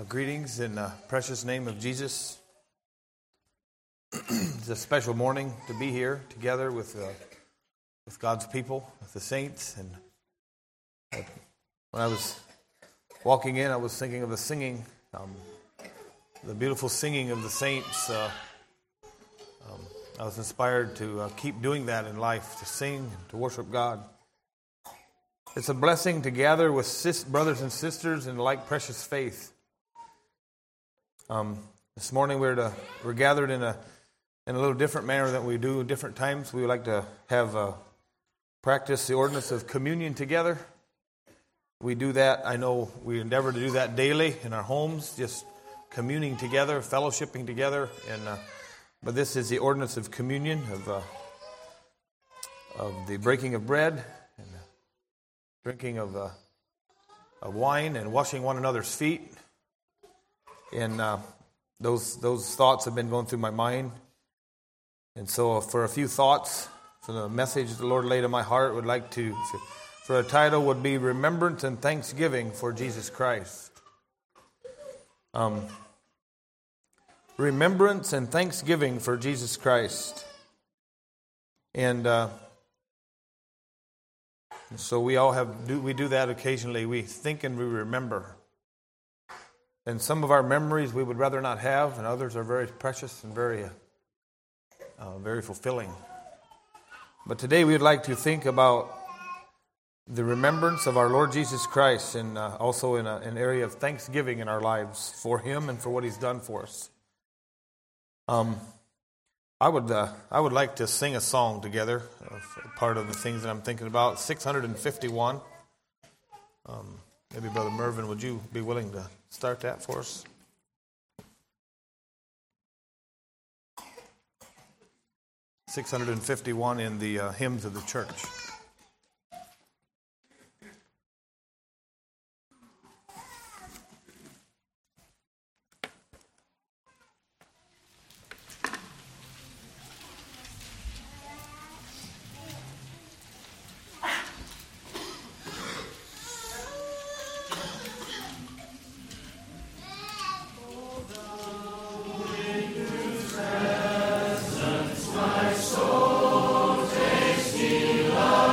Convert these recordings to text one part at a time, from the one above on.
Greetings in the precious name of Jesus. It's a special morning to be here together with God's people, with the saints. And when I was walking in, I was thinking of the singing, the beautiful singing of the saints. I was inspired to keep doing that in life, to sing, to worship God. It's a blessing to gather with brothers and sisters in like precious faith. This morning we're gathered in a little different manner than we do different times. We would like to have practice the ordinance of communion together. We do that. I know we endeavor to do that daily in our homes, just communing together, fellowshipping together. But this is the ordinance of communion, of the breaking of bread and drinking of wine and washing one another's feet. And those thoughts have been going through my mind. And so for a few thoughts, for the message the Lord laid on my heart, would like to, for a title would be Remembrance and Thanksgiving for Jesus Christ. Remembrance and Thanksgiving for Jesus Christ. And so we all we do that occasionally. We think and we remember. And some of our memories we would rather not have, and others are very precious and very fulfilling. But today we would like to think about the remembrance of our Lord Jesus Christ, and also in an area of thanksgiving in our lives for Him and for what He's done for us. I would like to sing a song together. Part of the things that I'm thinking about, 651. Maybe Brother Mervyn, would you be willing to start that for us? $651 in the hymns of the church. My soul takes delight.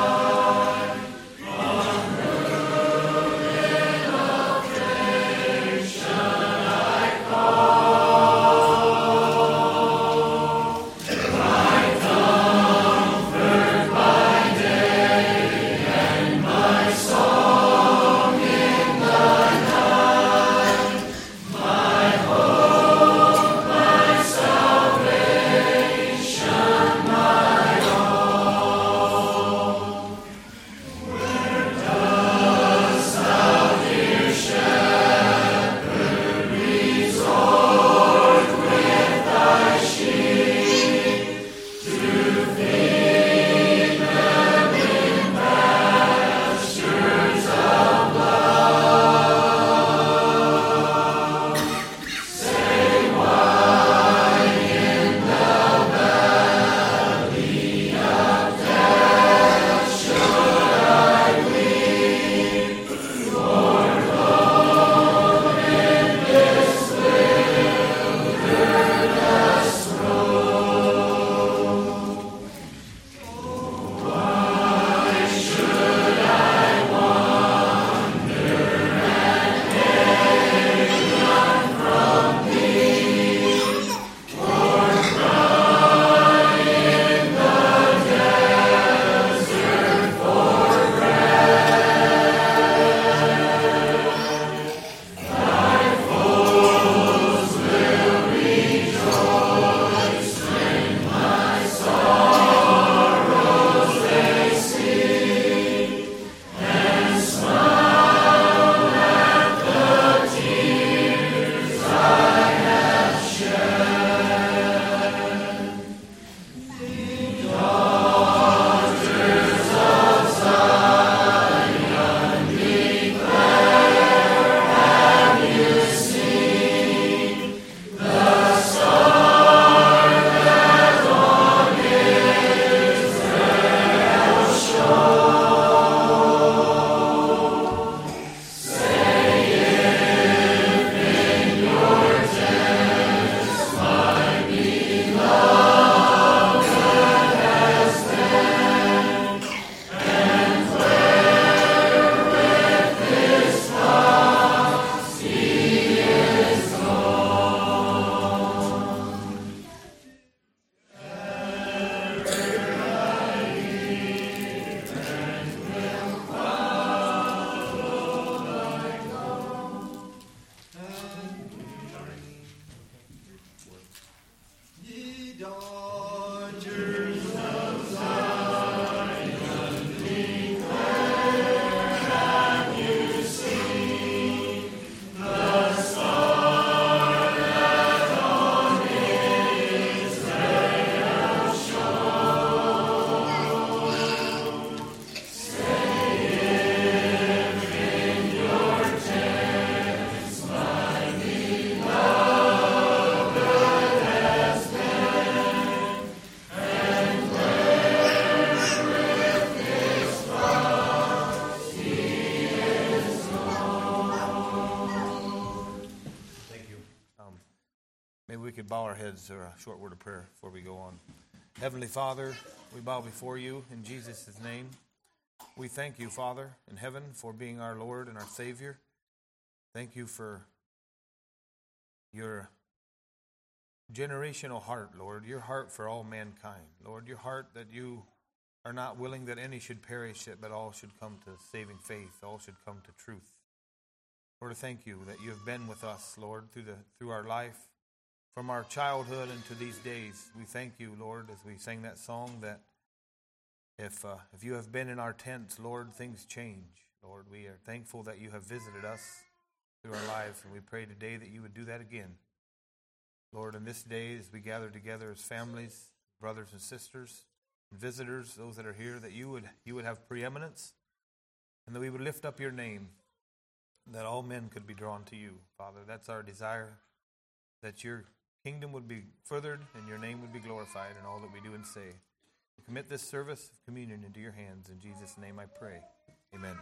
Bow our heads for a short word of prayer before we go on. Heavenly Father, we bow before you in Jesus' name. We thank you, Father, in heaven for being our Lord and our Savior. Thank you for your generational heart, Lord, your heart for all mankind. Lord, your heart that you are not willing that any should perish, but all should come to saving faith, all should come to truth. Lord, I thank you that you have been with us, Lord, through our life, from our childhood into these days. We thank you, Lord, as we sang that song, that if you have been in our tents, Lord, things change. Lord, we are thankful that you have visited us through our lives, and we pray today that you would do that again. Lord, in this day, as we gather together as families, brothers and sisters, and visitors, those that are here, that you would have preeminence, and that we would lift up your name, that all men could be drawn to you. Father, that's our desire, that your kingdom would be furthered and your name would be glorified in all that we do and say. We commit this service of communion into your hands. In Jesus' name I pray. Amen.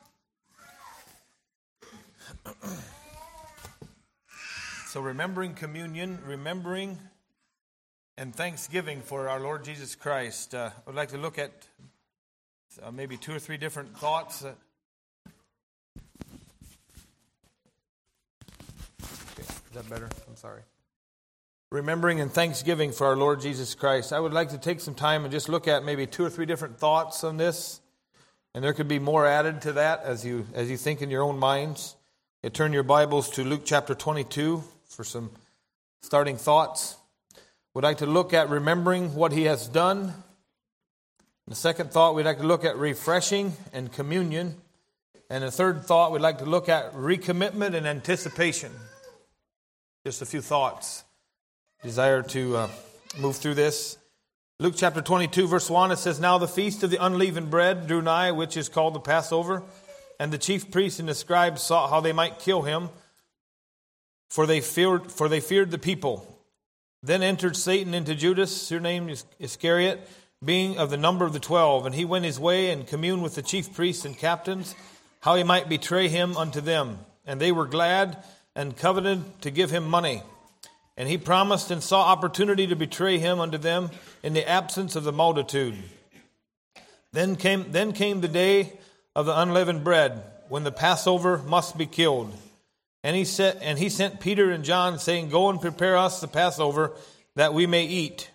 So remembering communion, remembering and thanksgiving for our Lord Jesus Christ. I would like to look at maybe 2 or 3 different thoughts. Okay, is that better? I'm sorry. Remembering and thanksgiving for our Lord Jesus Christ. I would like to take some time and just look at maybe 2 or 3 different thoughts on this. And there could be more added to that as you think in your own minds. You turn your Bibles to Luke chapter 22 for some starting thoughts. We'd like to look at remembering what he has done. The second thought, we'd like to look at refreshing and communion. And the third thought, we'd like to look at recommitment and anticipation. Just a few thoughts. Desire to move through this. Luke chapter 22, verse 1, it says, "Now the feast of the unleavened bread drew nigh, which is called the Passover. And the chief priests and the scribes sought how they might kill him, for they feared the people. Then entered Satan into Judas, surnamed Iscariot, being of the number of the 12. And he went his way and communed with the chief priests and captains, how he might betray him unto them. And they were glad and coveted to give him money. And he promised and saw opportunity to betray him unto them in the absence of the multitude. Then came the day of the unleavened bread, when the Passover must be killed. And he sent Peter and John, saying, Go and prepare us the Passover, that we may eat."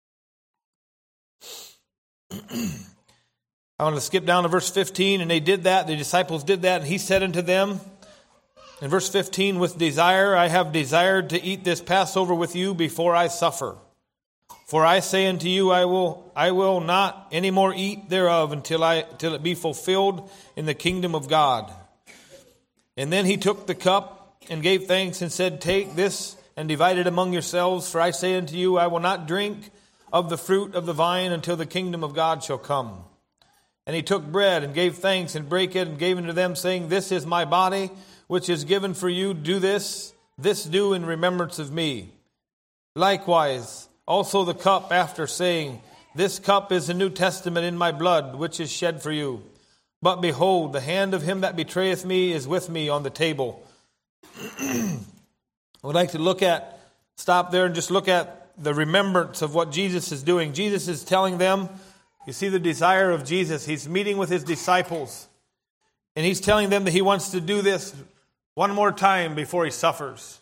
I want to skip down to verse 15. And they did that, the disciples did that, and he said unto them, in verse 15, "With desire I have desired to eat this Passover with you before I suffer. For I say unto you, I will not any more eat thereof until it be fulfilled in the kingdom of God." And then he took the cup and gave thanks and said, "Take this and divide it among yourselves. For I say unto you, I will not drink of the fruit of the vine until the kingdom of God shall come." And he took bread and gave thanks and brake it and gave unto them, saying, "This is my body, which is given for you. Do this do in remembrance of me. Likewise, also the cup after, saying, This cup is the New Testament in my blood, which is shed for you. But behold, the hand of him that betrayeth me is with me on the table." I would like to stop there and just look at the remembrance of what Jesus is doing. Jesus is telling them, you see the desire of Jesus. He's meeting with his disciples. And he's telling them that he wants to do this one more time before he suffers.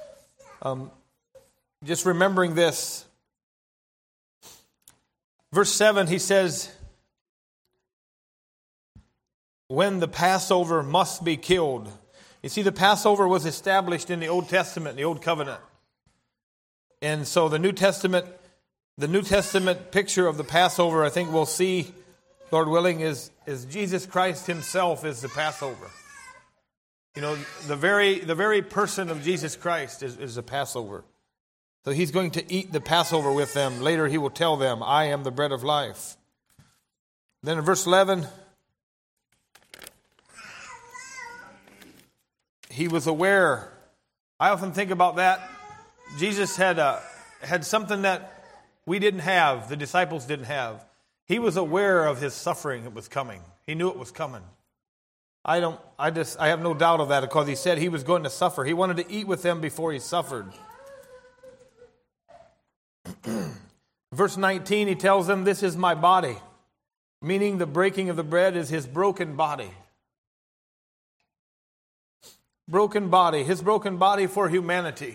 Just remembering this. Verse 7, he says, when the Passover must be killed. You see, the Passover was established in the Old Testament, the Old Covenant. And so the New Testament The New Testament picture of the Passover, I think we'll see, Lord willing, is Jesus Christ himself is the Passover. You know, the very person of Jesus Christ is the Passover. So he's going to eat the Passover with them. Later he will tell them, I am the bread of life. Then in verse 11, he was aware. I often think about that. Jesus had something that we didn't have, the disciples didn't have. He was aware of his suffering that was coming. He knew it was coming. I have no doubt of that, because he said he was going to suffer. He wanted to eat with them before he suffered. Verse 19, he tells them, this is my body, meaning the breaking of the bread is his broken body. Broken body, his broken body for humanity.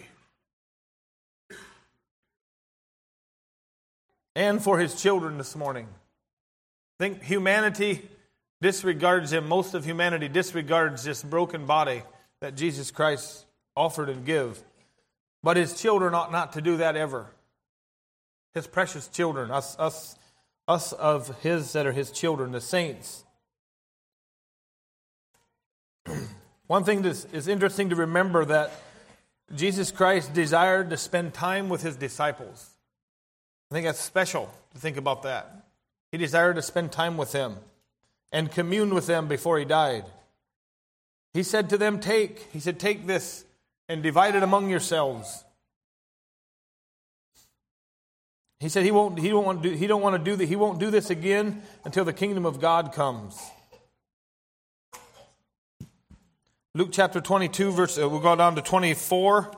And for his children this morning. I think humanity disregards him. Most of humanity disregards this broken body that Jesus Christ offered and give. But his children ought not to do that ever. His precious children, us of his that are his children, the saints. One thing that is interesting to remember, that Jesus Christ desired to spend time with his disciples. I think that's special to think about that. He desired to spend time with them and commune with them before he died. He said to them, take this and divide it among yourselves. He said he won't do this again until the kingdom of God comes. Luke chapter 22, we'll go down to 24.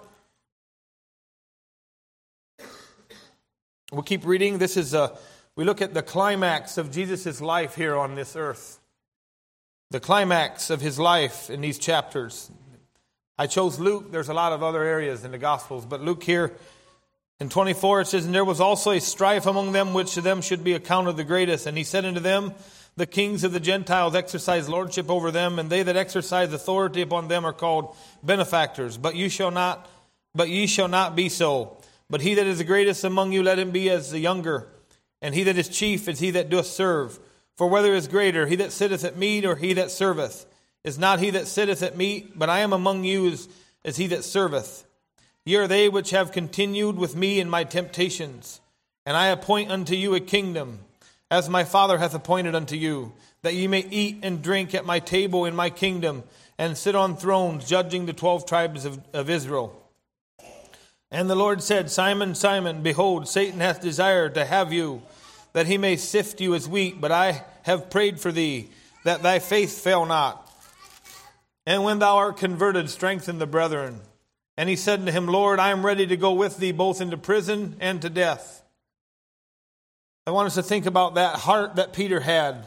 We'll keep reading. This is we look at the climax of Jesus' life here on this earth. The climax of his life in these chapters. I chose Luke. There's a lot of other areas in the Gospels, but Luke here in 24 it says, and there was also a strife among them, which to them should be accounted the greatest. And he said unto them, the kings of the Gentiles exercise lordship over them, and they that exercise authority upon them are called benefactors. But ye shall not be so. But he that is the greatest among you, let him be as the younger. And he that is chief is he that doth serve. For whether is greater, he that sitteth at meat, or he that serveth? Is not he that sitteth at meat, but I am among you as he that serveth. Ye are they which have continued with me in my temptations. And I appoint unto you a kingdom, as my Father hath appointed unto you, that ye may eat and drink at my table in my kingdom, and sit on thrones, judging the 12 tribes of Israel. And the Lord said, Simon, Simon, behold, Satan hath desired to have you, that he may sift you as wheat. But I have prayed for thee, that thy faith fail not. And when thou art converted, strengthen the brethren. And he said unto him, Lord, I am ready to go with thee both into prison and to death. I want us to think about that heart that Peter had.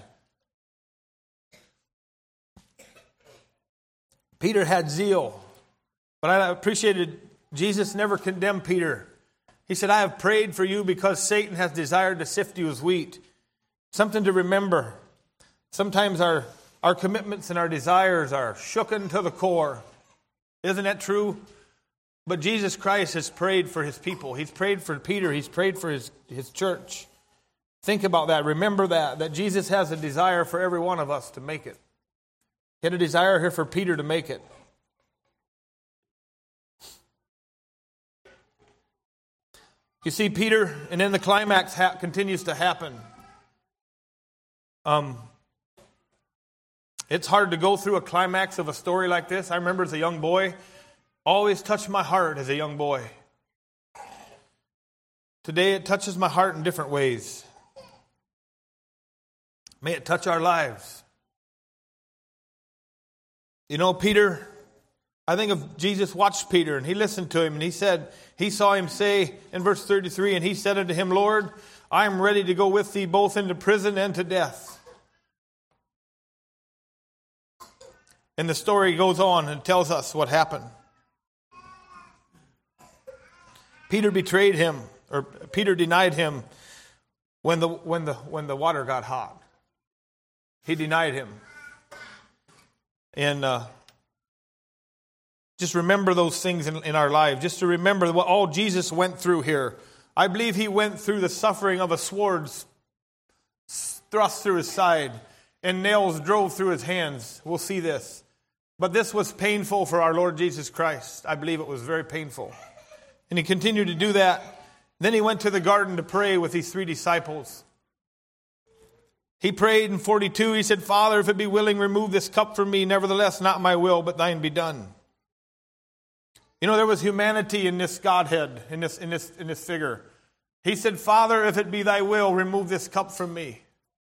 Peter had zeal. But I appreciated Jesus never condemned Peter. He said, I have prayed for you because Satan has desired to sift you as wheat. Something to remember. Sometimes our commitments and our desires are shooken to the core. Isn't that true? But Jesus Christ has prayed for his people. He's prayed for Peter. He's prayed for his church. Think about that. Remember that Jesus has a desire for every one of us to make it. He had a desire here for Peter to make it. You see, Peter, and then the climax continues to happen. It's hard to go through a climax of a story like this. I remember as a young boy, always touched my heart as a young boy. Today it touches my heart in different ways. May it touch our lives. You know, Peter, I think of Jesus watched Peter and he listened to him and he saw him say in verse 33, and he said unto him, Lord, I am ready to go with thee both into prison and to death. And the story goes on and tells us what happened. Peter betrayed him, or Peter denied him when the water got hot. He denied him. And just remember those things in our lives. Just to remember what all Jesus went through here I believe he went through the suffering of a sword thrust through his side and nails drove through his hands. We'll see this. But this was painful for our Lord Jesus Christ. I believe it was very painful. And he continued to do that. Then he went to the garden to pray with these 3 disciples. He prayed in 42. He said, Father, if it be willing, remove this cup from me. Nevertheless, not my will, but thine be done. You know, there was humanity in this Godhead, in this figure. He said, Father, if it be thy will, remove this cup from me.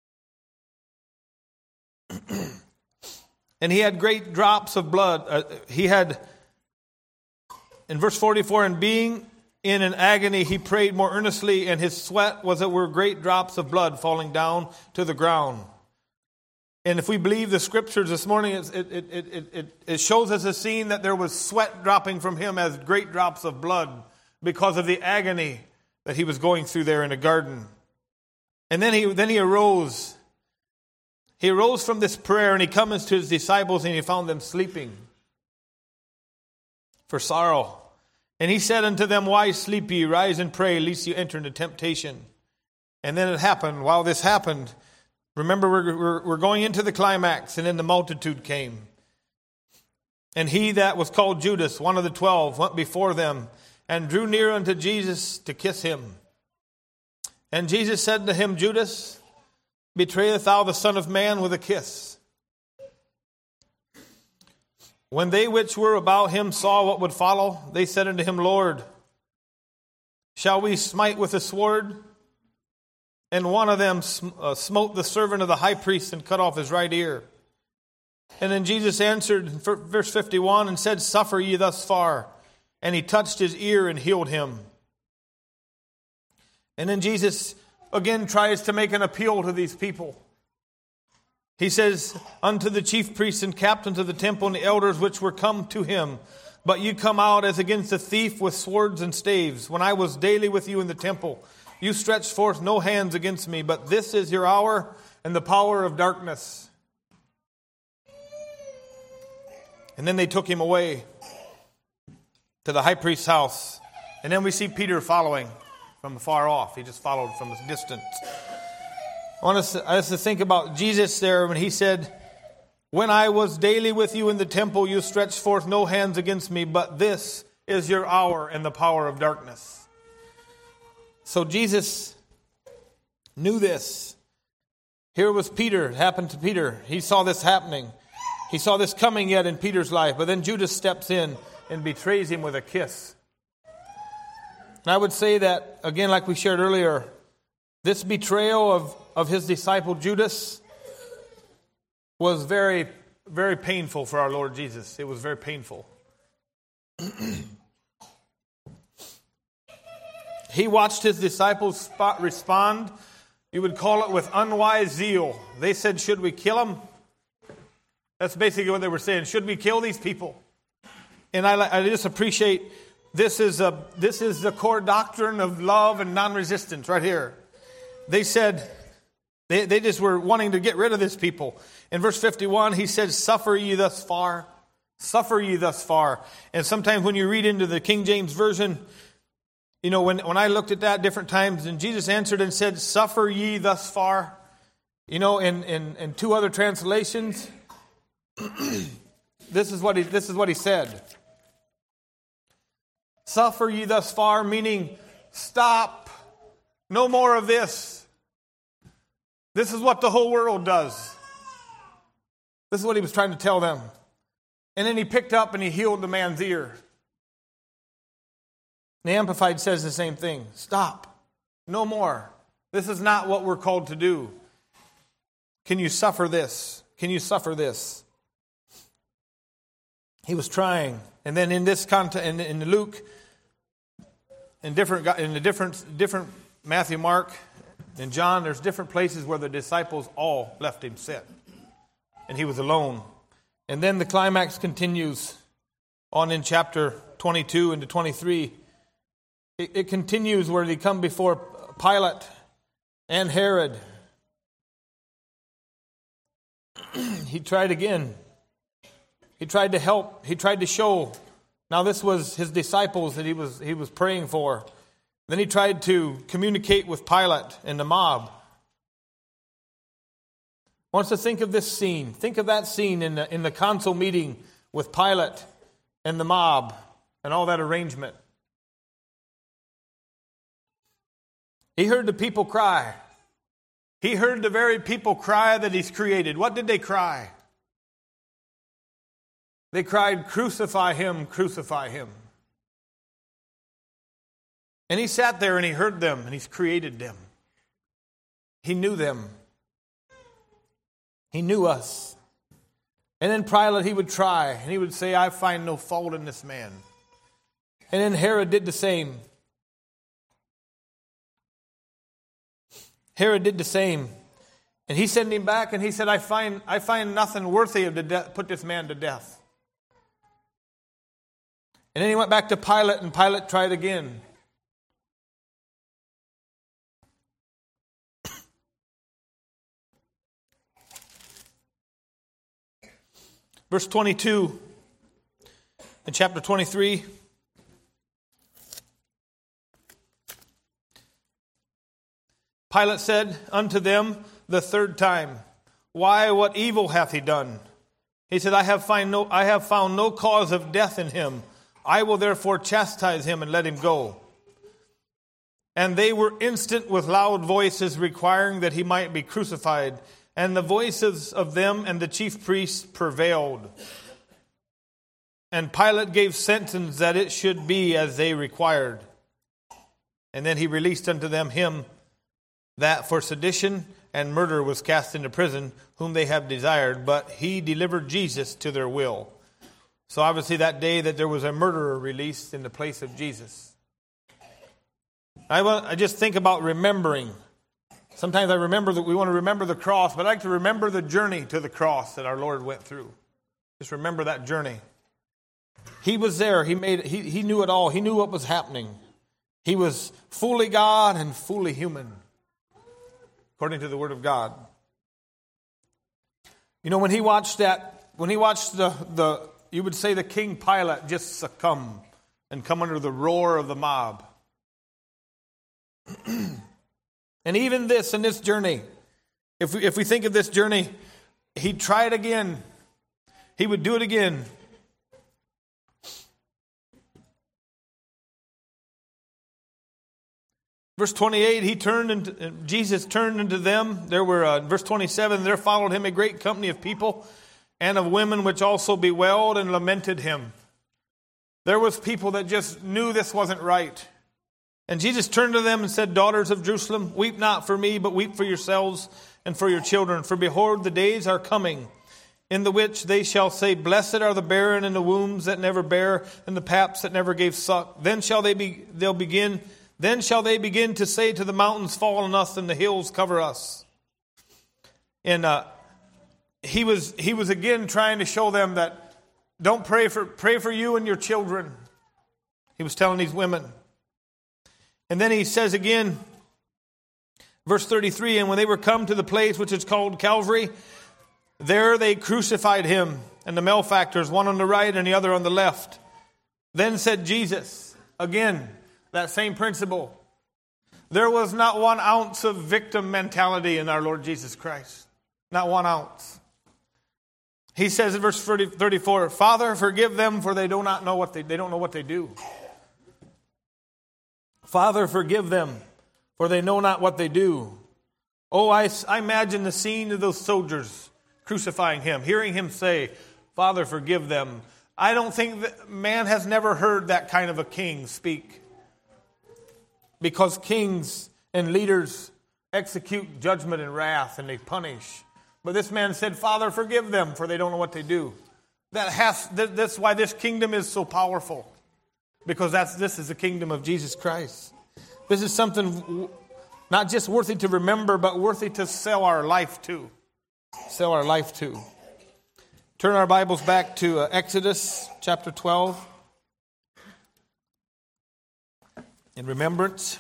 And he had great drops of blood. He had, in verse 44, and being in an agony, he prayed more earnestly, and his sweat were great drops of blood falling down to the ground. And if we believe the scriptures this morning, it shows us a scene that there was sweat dropping from him as great drops of blood because of the agony that he was going through there in the garden. And then he arose. He arose from this prayer, and he comes to his disciples, and he found them sleeping for sorrow. And he said unto them, Why sleep ye? Rise and pray, lest you enter into temptation. And then it happened. While this happened, remember, we're going into the climax, and then the multitude came. And he that was called Judas, one of the 12, went before them, and drew near unto Jesus to kiss him. And Jesus said to him, Judas, betrayest thou the Son of Man with a kiss? When they which were about him saw what would follow, they said unto him, Lord, shall we smite with a sword? And one of them smote the servant of the high priest and cut off his right ear. And then Jesus answered, verse 51, and said, Suffer ye thus far. And he touched his ear and healed him. And then Jesus again tries to make an appeal to these people. He says, Unto the chief priests and captains of the temple and the elders which were come to him, but you come out as against a thief with swords and staves. When I was daily with you in the temple, you stretched forth no hands against me, but this is your hour and the power of darkness. And then they took him away to the high priest's house. And then we see Peter following from afar off. He just followed from a distance. I want us to think about Jesus there when he said, When I was daily with you in the temple, you stretched forth no hands against me, but this is your hour and the power of darkness. So Jesus knew this. Here was Peter. It happened to Peter. He saw this happening. He saw this coming yet in Peter's life. But then Judas steps in and betrays him with a kiss. And I would say that, again, like we shared earlier, this betrayal of his disciple Judas was very, very painful for our Lord Jesus. It was very painful. He watched his disciples respond. You would call it with unwise zeal. They said, should we kill him? That's basically what they were saying. Should we kill these people? And I just appreciate this is the core doctrine of love and non-resistance right here. They said, they just were wanting to get rid of these people. In verse 51, he said, Suffer ye thus far. Suffer ye thus far. And sometimes when you read into the King James Version, you know, when I looked at that different times, and Jesus answered and said, Suffer ye thus far. You know, in 2 other translations, this is what he said. Suffer ye thus far, meaning stop. No more of this. This is what the whole world does. This is what he was trying to tell them. And then he picked up and he healed the man's ear. The Amplified says the same thing. Stop. No more. This is not what we're called to do. Can you suffer this? Can you suffer this? He was trying. And then in this context, in Luke, in the different Matthew, Mark, and John, there's different places where the disciples all left him sit. And he was alone. And then the climax continues on in chapter 22 into 23. It continues where they come before Pilate and Herod. He tried again. He tried to help. He tried to show. Now this was his disciples that he was praying for. Then he tried to communicate with Pilate and the mob. I want us to think of this scene. Think of that scene in the council meeting with Pilate and the mob and all that arrangement. He heard the people cry. He heard the very people cry that he's created. What did they cry? They cried, "Crucify him, crucify him." And he sat there and he heard them and he's created them. He knew them. He knew us. And then Pilate, he would try and he would say, "I find no fault in this man." And then Herod did the same. Herod did the same. And he sent him back and he said, I find nothing worthy of put this man to death. And then he went back to Pilate and Pilate tried again. Verse 22 in chapter 23. Pilate said unto them the third time, "Why, what evil hath he done?" He said, I have found no cause of death in him. I will therefore chastise him and let him go. And they were instant with loud voices, requiring that he might be crucified. And the voices of them and the chief priests prevailed. And Pilate gave sentence that it should be as they required. And then he released unto them him that for sedition and murder was cast into prison, whom they have desired, but he delivered Jesus to their will. So obviously that day that there was a murderer released in the place of Jesus. I just think about remembering. Sometimes I remember that we want to remember the cross, but I like to remember the journey to the cross that our Lord went through. Just remember that journey. He was there. He knew it all. He knew what was happening. He was fully God and fully human, according to the Word of God. You know, when he watched the you would say the King Pilate just succumb and come under the roar of the mob. And even in this journey, if we think of this journey, he'd try it again. He would do it again. Verse 28, Jesus turned into them. There were, verse 27, there followed him a great company of people and of women which also bewailed and lamented him. There was people that just knew this wasn't right. And Jesus turned to them and said, Daughters of Jerusalem, weep not for me, but weep for yourselves and for your children. For behold, the days are coming, in the which they shall say, Blessed are the barren and the wombs that never bare, and the paps that never gave suck. Then shall they begin to say to the mountains, Fall on us, and the hills cover us. And he was again trying to show them that don't pray for you and your children. He was telling these women. And then he says again, verse 33, And when they were come to the place which is called Calvary, there they crucified him and the malefactors, one on the right and the other on the left. Then said Jesus, again, that same principle. There was not 1 ounce of victim mentality in our Lord Jesus Christ. Not 1 ounce. He says in verse 34, Father, forgive them, for they don't know what they do. Father, forgive them, for they know not what they do. Oh, I imagine the scene of those soldiers crucifying him, hearing him say, Father, forgive them. I don't think that man has never heard that kind of a king speak. Because kings and leaders execute judgment and wrath, and they punish. But this man said, Father, forgive them, for they don't know what they do. That's why this kingdom is so powerful. Because this is the kingdom of Jesus Christ. This is something not just worthy to remember, but worthy to sell our life to. Sell our life to. Turn our Bibles back to Exodus chapter 12. In remembrance.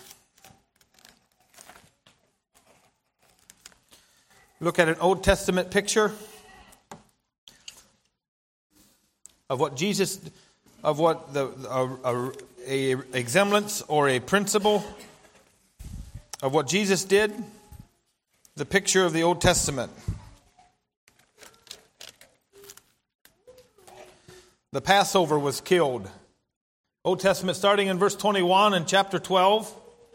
Look at an Old Testament picture of what Jesus of what a resemblance or a principle of what Jesus did, the picture of the Old Testament. The Passover was killed. Old Testament starting in verse 21 in chapter 12.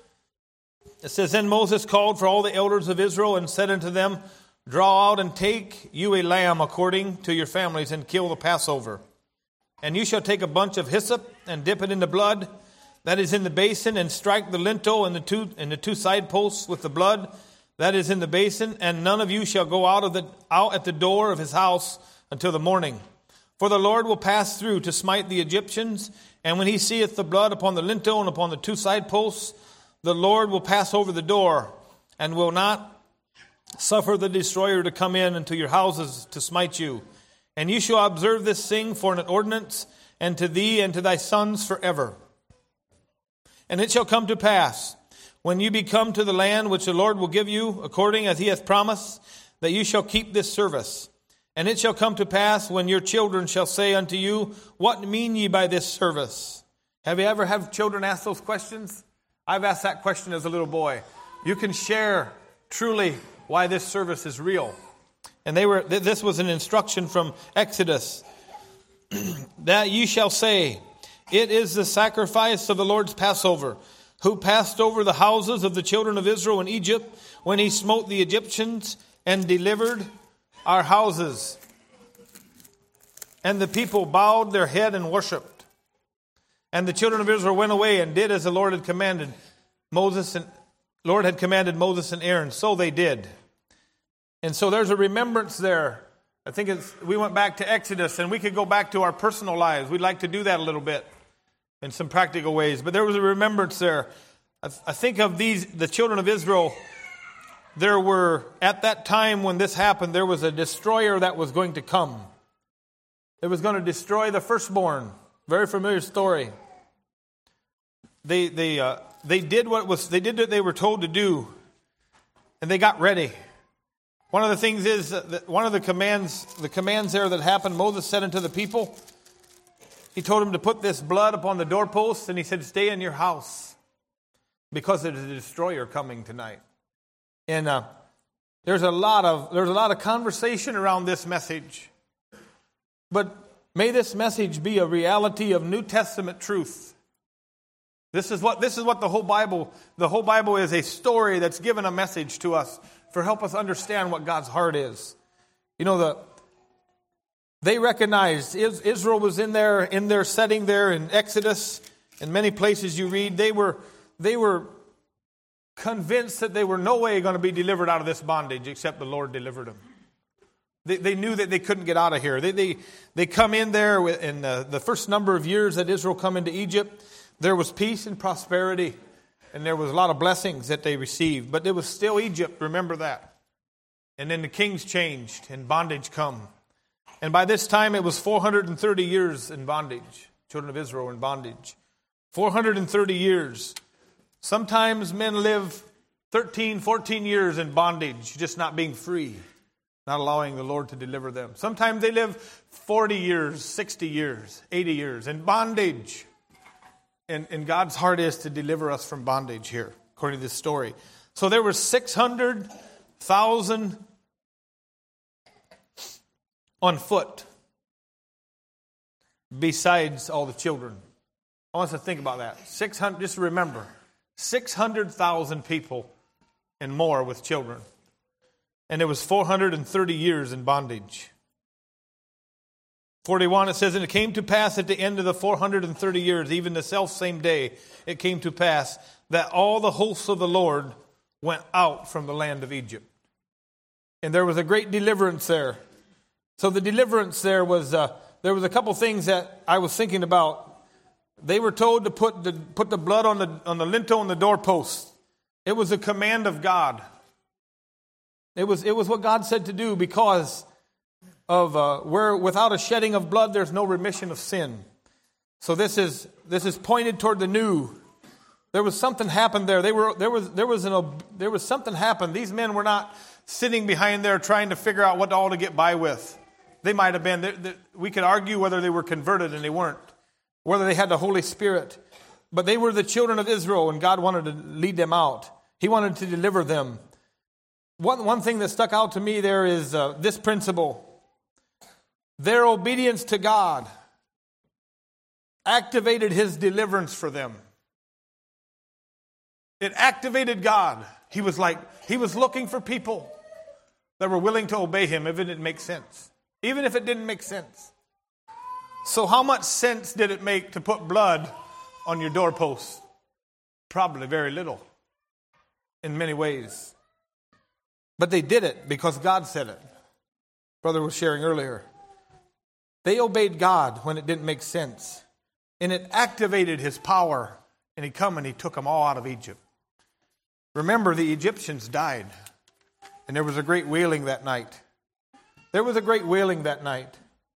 It says, Then Moses called for all the elders of Israel and said unto them, Draw out and take you a lamb according to your families and kill the Passover. And you shall take a bunch of hyssop and dip it in the blood that is in the basin, and strike the lintel and the two side posts with the blood that is in the basin. And none of you shall go out at the door of his house until the morning. For the Lord will pass through to smite the Egyptians, and when he seeth the blood upon the lintel and upon the two side posts, the Lord will pass over the door, and will not suffer the destroyer to come in into your houses to smite you. And you shall observe this thing for an ordinance, and to thee and to thy sons forever. And it shall come to pass, when you be come to the land which the Lord will give you, according as he hath promised, that you shall keep this service. And it shall come to pass, when your children shall say unto you, What mean ye by this service? Have you ever had children ask those questions? I've asked that question as a little boy. You can share truly why this service is real. And this was an instruction from Exodus. That ye shall say, It is the sacrifice of the Lord's Passover, who passed over the houses of the children of Israel in Egypt, when he smote the Egyptians and delivered our houses. And the people bowed their head and worshipped. And the children of Israel went away and did as the Lord had commanded Moses and Aaron. So they did. And so there's a remembrance there. I think we went back to Exodus, and we could go back to our personal lives. We'd like to do that a little bit in some practical ways. But there was a remembrance there. I think of the children of Israel. There were, at that time when this happened, there was a destroyer that was going to come. It was going to destroy the firstborn. Very familiar story. They did what they were told to do, and they got ready. One of the things is that one of the commands there that happened, Moses said unto the people, he told them to put this blood upon the doorposts, and he said, Stay in your house, because there's a destroyer coming tonight. And there's a lot of conversation around this message. But may this message be a reality of New Testament truth. This is what the whole Bible is, a story that's given a message to us for help us understand what God's heart is. You know, they recognized Israel was in their setting there in Exodus. In many places you read, they were convinced that they were no way going to be delivered out of this bondage except the Lord delivered them. They knew that they couldn't get out of here. They come in there in the first number of years that Israel come into Egypt. There was peace and prosperity, and there was a lot of blessings that they received. But it was still Egypt, remember that. And then the kings changed, and bondage come. And by this time, it was 430 years in bondage. Children of Israel were in bondage. 430 years. Sometimes men live 13, 14 years in bondage, just not being free, not allowing the Lord to deliver them. Sometimes they live 40 years, 60 years, 80 years in bondage. And God's heart is to deliver us from bondage here, according to this story. So there were 600,000 on foot, besides all the children. I want us to think about that. 600. Just remember, 600,000 people and more with children. And it was 430 years in bondage. 41, it says, And it came to pass at the end of the 430 years, even the selfsame day, it came to pass that all the hosts of the Lord went out from the land of Egypt. And there was a great deliverance there. So the deliverance there was a couple things that I was thinking about. They were told to put the blood on the lintel and the doorpost. It was a command of God. It was what God said to do, because of where without a shedding of blood there's no remission of sin. So this is pointed toward the new. There was something happened there. There was something happened. These men were not sitting behind there trying to figure out what all to get by with. They might have been. We could argue whether they were converted, and they weren't. whether they had the Holy Spirit. But they were the children of Israel, and God wanted to lead them out. He wanted to deliver them. One thing that stuck out to me there is this principle. Their obedience to God activated His deliverance for them. It activated God. He was looking for people that were willing to obey Him, even if it didn't make sense. Even if it didn't make sense. So how much sense did it make to put blood on your doorpost? Probably very little, in many ways. But they did it because God said it. Brother was sharing earlier. They obeyed God when it didn't make sense. And it activated His power. And He come and He took them all out of Egypt. Remember, the Egyptians died. And there was a great wailing that night. There was a great wailing that night.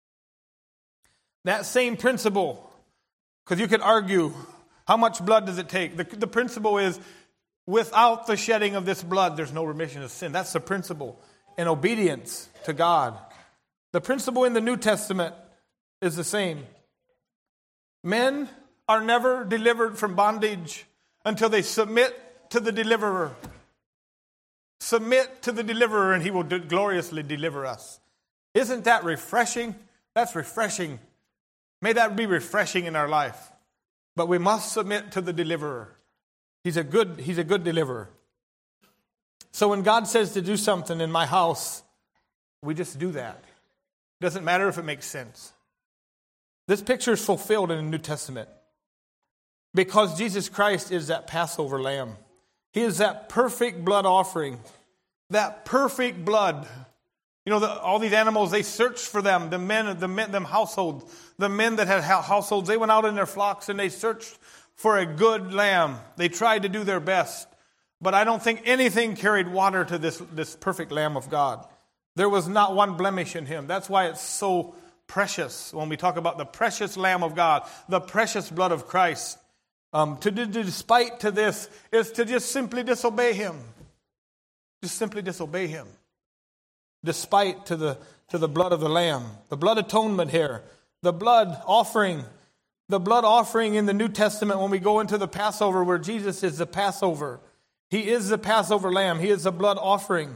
That same principle, because you could argue, how much blood does it take? The principle is, without the shedding of this blood, there's no remission of sin. That's the principle. And obedience to God. The principle in the New Testament is the same. Men are never delivered from bondage until they submit to the deliverer. Submit to the deliverer and He will gloriously deliver us. Isn't that refreshing? That's refreshing. May that be refreshing in our life. But we must submit to the deliverer. He's a good deliverer. So when God says to do something in my house, we just do that. Doesn't matter if it makes sense. This picture is fulfilled in the New Testament because Jesus Christ is that Passover lamb. He is that perfect blood offering. That perfect blood. You know, all these animals, they searched for them. Them households. The men that had households, they went out in their flocks and they searched for a good lamb. They tried to do their best. But I don't think anything carried water to this perfect Lamb of God. There was not one blemish in Him. That's why it's so precious when we talk about the precious Lamb of God, the precious blood of Christ. Despite to this is to just simply disobey Him. Just simply disobey Him. Despite to the blood of the Lamb. The blood atonement here. The blood offering. The blood offering in the New Testament when we go into the Passover where Jesus is the Passover. He is the Passover lamb. He is the blood offering.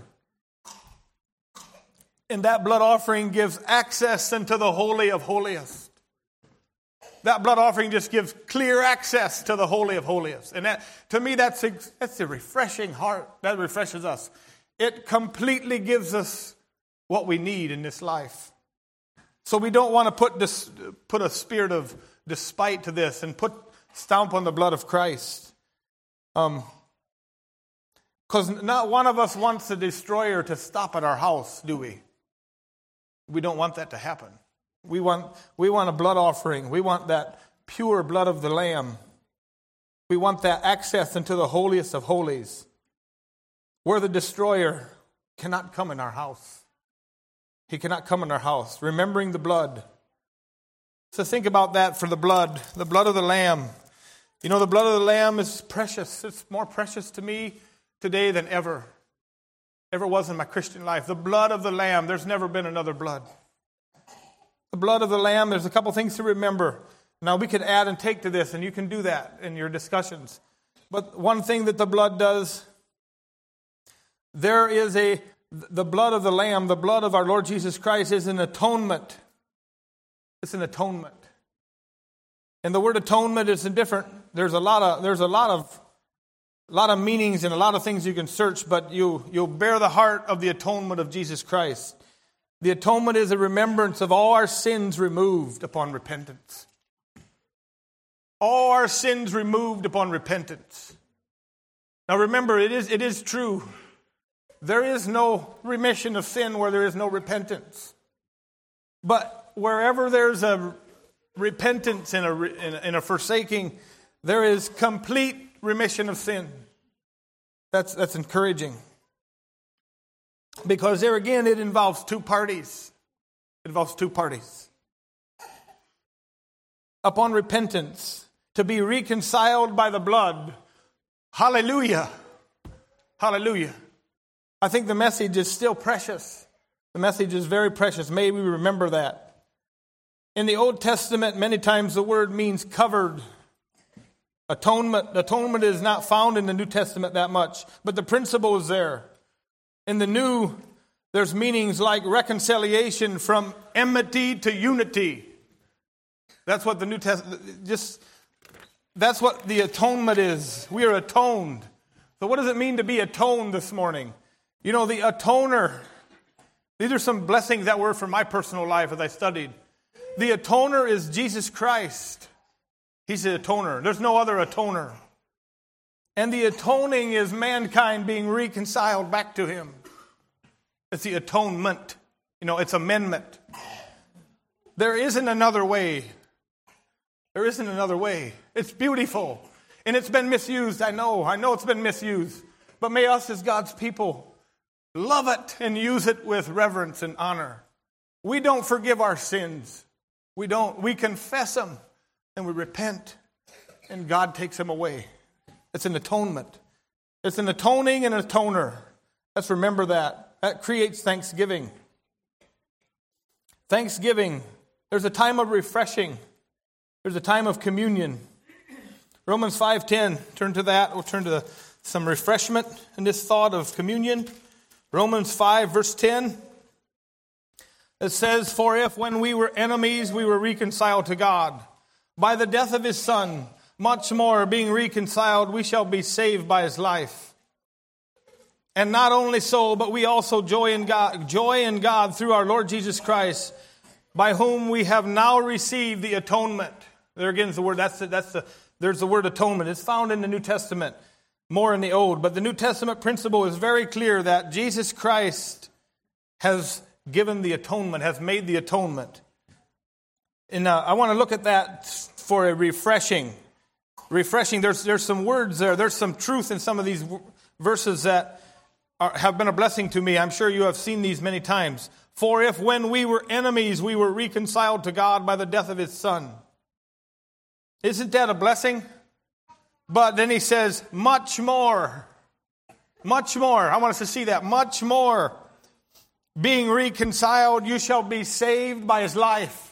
And that blood offering gives access into the Holy of Holiest. That blood offering just gives clear access to the Holy of Holiest. And that, to me, that's a refreshing heart. That refreshes us. It completely gives us what we need in this life. So we don't want to put a spirit of despite to this and stomp on the blood of Christ. Because not one of us wants the destroyer to stop at our house, do we? We don't want that to happen. We want a blood offering. We want that pure blood of the Lamb. We want that access into the holiest of holies, where the destroyer cannot come in our house. He cannot come in our house. Remembering the blood. So think about that for the blood of the Lamb. You know, the blood of the Lamb is precious. It's more precious to me today than ever was in my Christian life. The blood of the Lamb, there's never been another blood. The blood of the Lamb, there's a couple things to remember. Now we could add and take to this, and you can do that in your discussions. But one thing that the blood does, there is the blood of the Lamb, the blood of our Lord Jesus Christ is an atonement. It's an atonement. And the word atonement is different. There's a lot of meanings and a lot of things you can search, but you'll bear the heart of the atonement of Jesus Christ. The atonement is a remembrance of all our sins removed upon repentance. All our sins removed upon repentance. Now remember, it is true. There is no remission of sin where there is no repentance. But wherever there's a repentance and a forsaking, there is complete remission of sin. That's encouraging. Because there again, it involves two parties. It involves two parties. Upon repentance, to be reconciled by the blood. Hallelujah. Hallelujah. I think the message is still precious. The message is very precious. May we remember that. In the Old Testament, many times the word means covered. Atonement is not found in the New Testament that much, but the principle is there. In the New, there's meanings like reconciliation from enmity to unity. That's what the New Testament, that's what the atonement is. We are atoned. So what does it mean to be atoned this morning? You know, the atoner, these are some blessings that were for my personal life as I studied. The atoner is Jesus Christ. He's the atoner. There's no other atoner. And the atoning is mankind being reconciled back to Him. It's the atonement. You know, it's amendment. There isn't another way. There isn't another way. It's beautiful. And it's been misused. I know it's been misused. But may us as God's people love it and use it with reverence and honor. We don't forgive our sins. We don't. We confess them and we repent and God takes them away. It's an atonement. It's an atoning and an atoner. Let's remember that. That creates thanksgiving. Thanksgiving. There's a time of refreshing. There's a time of communion. Romans 5:10. Turn to that. We'll turn to some refreshment in this thought of communion. Romans 5 verse 10. It says, "For if when we were enemies we were reconciled to God by the death of His Son, much more being reconciled we shall be saved by His life. And not only so, but we also joy in God through our Lord Jesus Christ, by whom we have now received the atonement." There again is the word. There's the word atonement. It's found in the New Testament, more in the Old. But the New Testament principle is very clear that Jesus Christ has given the atonement, has made the atonement. And I want to look at that for a refreshing. Refreshing. There's some words there. There's some truth in some of these verses that have been a blessing to me. I'm sure you have seen these many times. For if when we were enemies, we were reconciled to God by the death of His Son. Isn't that a blessing? But then he says, much more. Much more. I want us to see that. Much more. Being reconciled, you shall be saved by His life.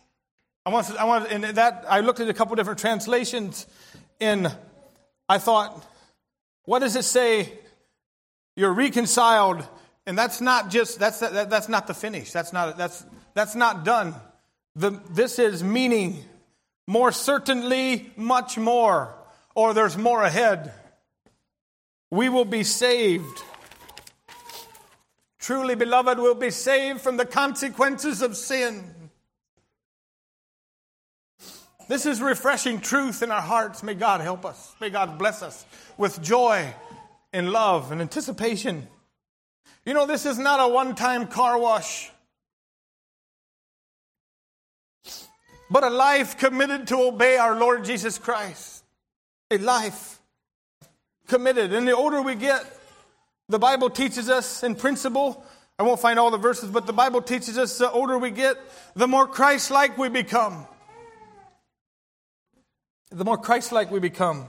I looked at a couple different translations, and I thought, what does it say? You're reconciled, and that's not the finish. That's not done. This is meaning more certainly, much more, or there's more ahead. We will be saved. Truly, beloved, we'll be saved from the consequences of sin. This is refreshing truth in our hearts. May God help us. May God bless us with joy and love and anticipation. You know, this is not a one-time car wash, but a life committed to obey our Lord Jesus Christ. A life committed. And the older we get, the Bible teaches us in principle, I won't find all the verses, but the Bible teaches us the older we get, the more Christ-like we become. The more Christ-like we become.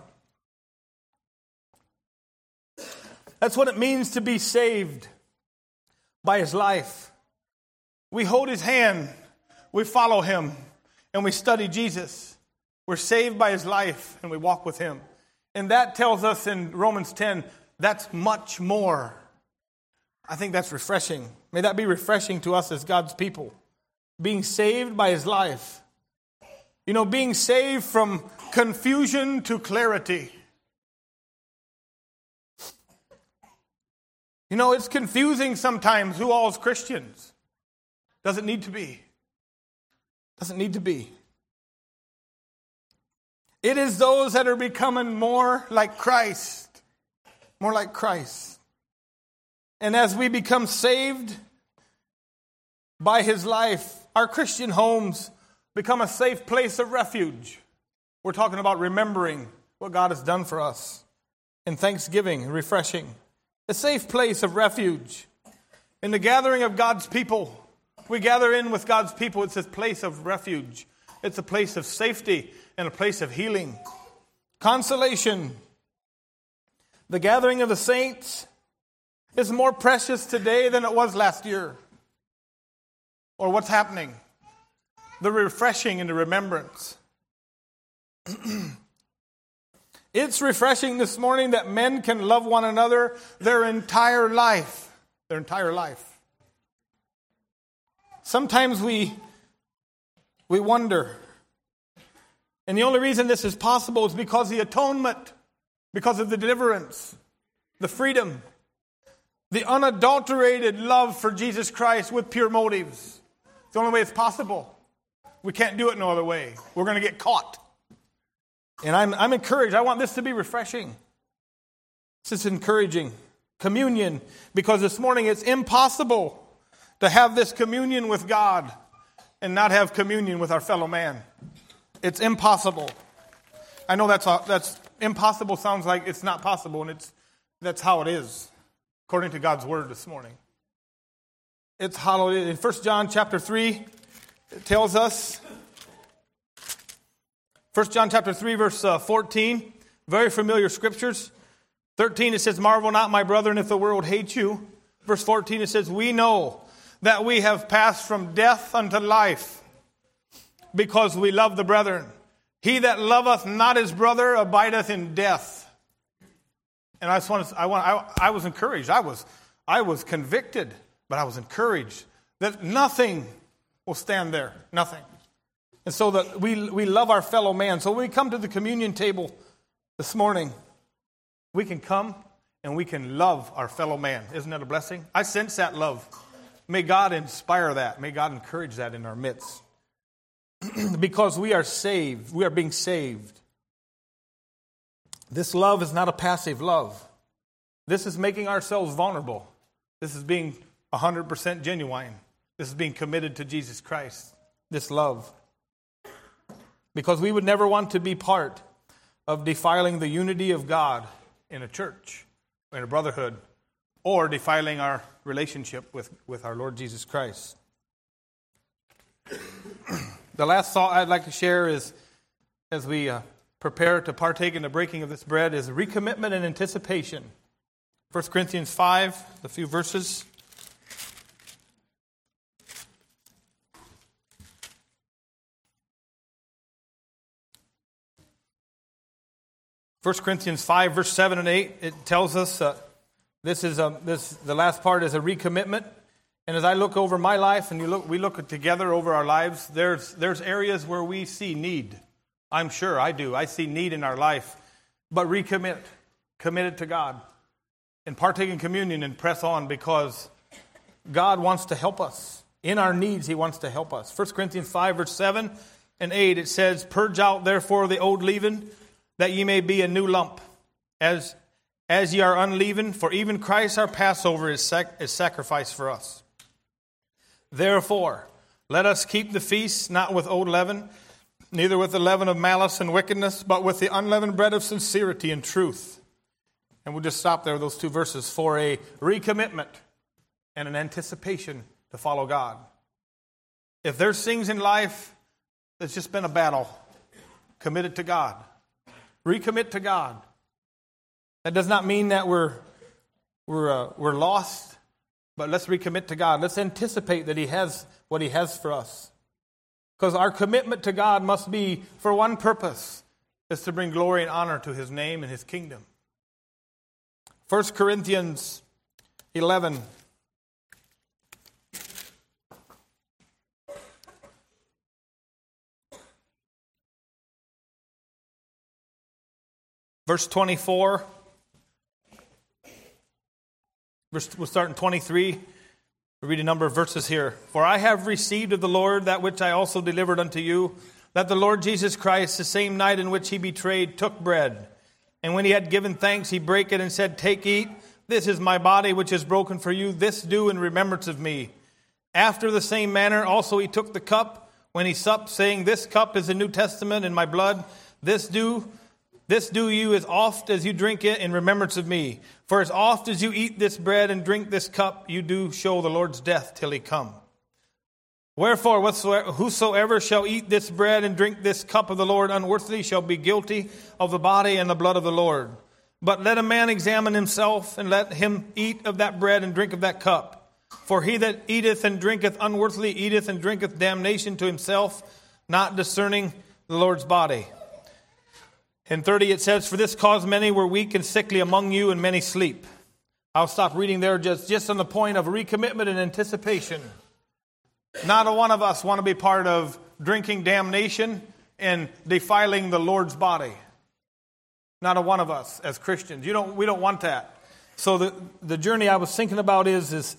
That's what it means to be saved by His life. We hold His hand, we follow Him, and we study Jesus. We're saved by His life, and we walk with Him. And that tells us in Romans 10, that's much more. I think that's refreshing. May that be refreshing to us as God's people. Being saved by His life. You know, being saved from confusion to clarity. You know, it's confusing sometimes who all is Christians. Doesn't need to be. Doesn't need to be. It is those that are becoming more like Christ. More like Christ. And as we become saved by His life, our Christian homes become a safe place of refuge. We're talking about remembering what God has done for us. And thanksgiving, refreshing. A safe place of refuge. In the gathering of God's people, we gather in with God's people. It's a place of refuge. It's a place of safety and a place of healing. Consolation. The gathering of the saints is more precious today than it was last year. Or what's happening. the refreshing and the remembrance. It's refreshing this morning that men can love one another their entire life. Their entire life. Sometimes we wonder. And the only reason this is possible is because of the atonement, because of the deliverance, the freedom, the unadulterated love for Jesus Christ with pure motives. It's the only way it's possible. We can't do it no other way. We're going to get caught. And I'm encouraged. I want this to be refreshing. This is encouraging. Communion. Because this morning it's impossible to have this communion with God and not have communion with our fellow man. It's impossible. I know that's impossible sounds like it's not possible, and that's how it is, according to God's word this morning. It's how it is. In 1 John chapter 3, it tells us, 1 John chapter 3, verse 14, very familiar scriptures. 13, it says, "Marvel not, my brethren, if the world hates you." Verse 14, it says, "We know that we have passed from death unto life, because we love the brethren. He that loveth not his brother abideth in death." And I was encouraged. I was convicted, but I was encouraged that nothing will stand there. Nothing. And so that we love our fellow man. So when we come to the communion table this morning, we can come and we can love our fellow man. Isn't that a blessing? I sense that love. May God inspire that. May God encourage that in our midst. Because we are saved. We are being saved. This love is not a passive love. This is making ourselves vulnerable. This is being 100% genuine. This is being committed to Jesus Christ. This love. Because we would never want to be part of defiling the unity of God in a church, in a brotherhood, or defiling our relationship with our Lord Jesus Christ. The last thought I'd like to share is, as we prepare to partake in the breaking of this bread, is recommitment and anticipation. 1 Corinthians 5, a few verses. 1 Corinthians 5, verse 7 and 8, it tells us the last part is a recommitment. And as I look over my life and we look together over our lives, there's areas where we see need. I'm sure I do. I see need in our life. But recommit. Commit it to God. And partake in communion and press on, because God wants to help us. In our needs, He wants to help us. 1 Corinthians 5, verse 7 and 8, it says, "Purge out therefore the old leaven, that ye may be a new lump, as ye are unleavened, for even Christ our Passover is sacrificed for us. Therefore, let us keep the feast not with old leaven, neither with the leaven of malice and wickedness, but with the unleavened bread of sincerity and truth." And we'll just stop there with those two verses for a recommitment and an anticipation to follow God. If there's things in life that's just been a battle, commit it to God. Recommit to God. That does not mean that we're lost, but let's recommit to God. Let's anticipate that He has what He has for us. Because our commitment to God must be for one purpose, is to bring glory and honor to His name and His kingdom. 1 Corinthians 11. Verse 24. We'll start in 23. We'll read a number of verses here. "For I have received of the Lord that which I also delivered unto you, that the Lord Jesus Christ, the same night in which He betrayed, took bread. And when He had given thanks, He brake it and said, Take, eat. This is my body which is broken for you. This do in remembrance of me. After the same manner also He took the cup when He supped, saying, This cup is the New Testament in my blood. This do you as oft as you drink it in remembrance of me. For as oft as you eat this bread and drink this cup, you do show the Lord's death till He come. Wherefore, whosoever shall eat this bread and drink this cup of the Lord unworthily shall be guilty of the body and the blood of the Lord. But let a man examine himself, and let him eat of that bread and drink of that cup. For he that eateth and drinketh unworthily eateth and drinketh damnation to himself, not discerning the Lord's body. In 30 it says, For this cause many were weak and sickly among you, and many sleep. I'll stop reading there just on the point of recommitment and anticipation. Not a one of us want to be part of drinking damnation and defiling the Lord's body. Not a one of us as Christians. We don't want that. So the journey I was thinking about is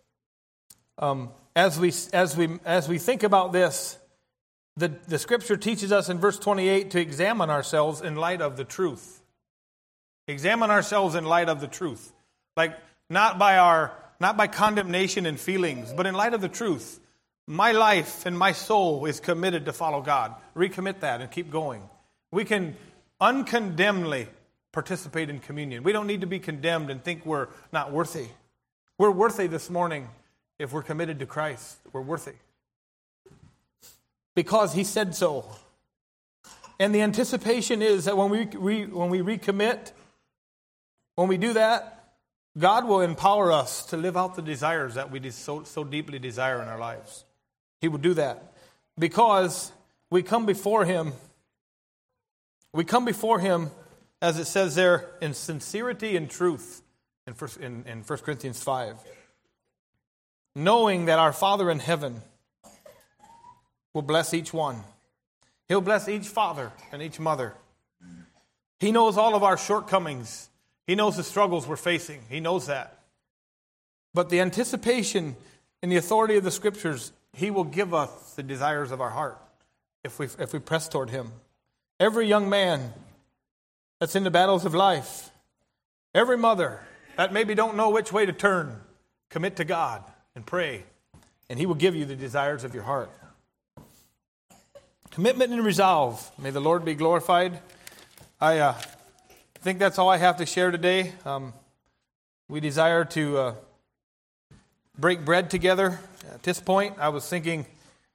as we think about this, the Scripture teaches us in verse 28 to examine ourselves in light of the truth. Examine ourselves in light of the truth. Like not by condemnation and feelings, but in light of the truth. My life and my soul is committed to follow God. Recommit that and keep going. We can uncondemnedly participate in communion. We don't need to be condemned and think we're not worthy. We're worthy this morning if we're committed to Christ. We're worthy. Because He said so. And the anticipation is that when we recommit, when we do that, God will empower us to live out the desires that we so deeply desire in our lives. He will do that because we come before Him. We come before Him, as it says there, in sincerity and truth in 1 Corinthians 5. Knowing that our Father in heaven will bless each one. He'll bless each father and each mother. He knows all of our shortcomings. He knows the struggles we're facing. He knows that. But the anticipation and the authority of the Scriptures, He will give us the desires of our heart if we press toward Him. Every young man that's in the battles of life, every mother that maybe don't know which way to turn, commit to God and pray, and He will give you the desires of your heart. Commitment and resolve. May the Lord be glorified. I think that's all I have to share today. We desire to break bread together. At this point, I was thinking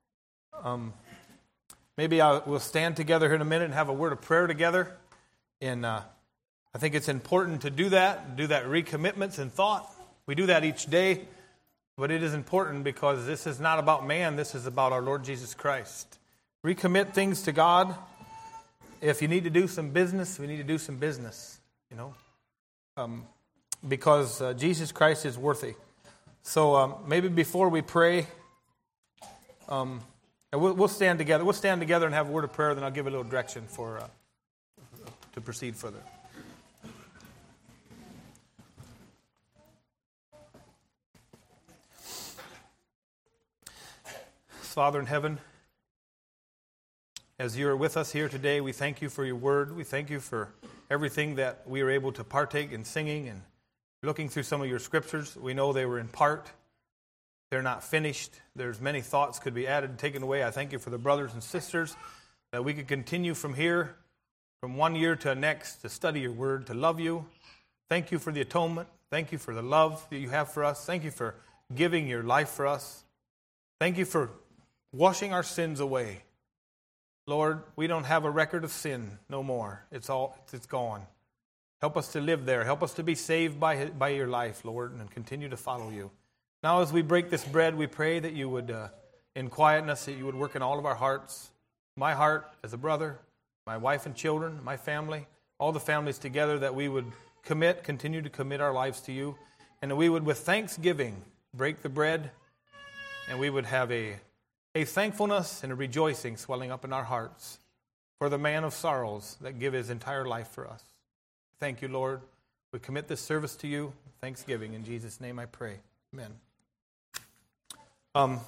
maybe we'll stand together here in a minute and have a word of prayer together. And I think it's important to do that recommitments and thought. We do that each day, but it is important because this is not about man. This is about our Lord Jesus Christ. Recommit things to God. If you need to do some business, we need to do some business, because Jesus Christ is worthy. So maybe before we pray, and we'll stand together. We'll stand together and have a word of prayer, then I'll give a little direction to proceed further. Father in heaven, as you are with us here today, we thank you for your word. We thank you for everything that we are able to partake in singing and looking through some of your scriptures. We know they were in part. They're not finished. There's many thoughts could be added and taken away. I thank you for the brothers and sisters that we could continue from here, from one year to the next, to study your word, to love you. Thank you for the atonement. Thank you for the love that you have for us. Thank you for giving your life for us. Thank you for washing our sins away. Lord, we don't have a record of sin no more. It's gone. Help us to live there. Help us to be saved by your life, Lord, and continue to follow you. Now as we break this bread, we pray that you would, in quietness, that you would work in all of our hearts. My heart as a brother, my wife and children, my family, all the families together, that we would continue to commit our lives to you, and that we would, with thanksgiving, break the bread, and we would have a thankfulness and a rejoicing swelling up in our hearts for the man of sorrows that gave his entire life for us. Thank you, Lord. We commit this service to you. Thanksgiving. In Jesus' name I pray. Amen.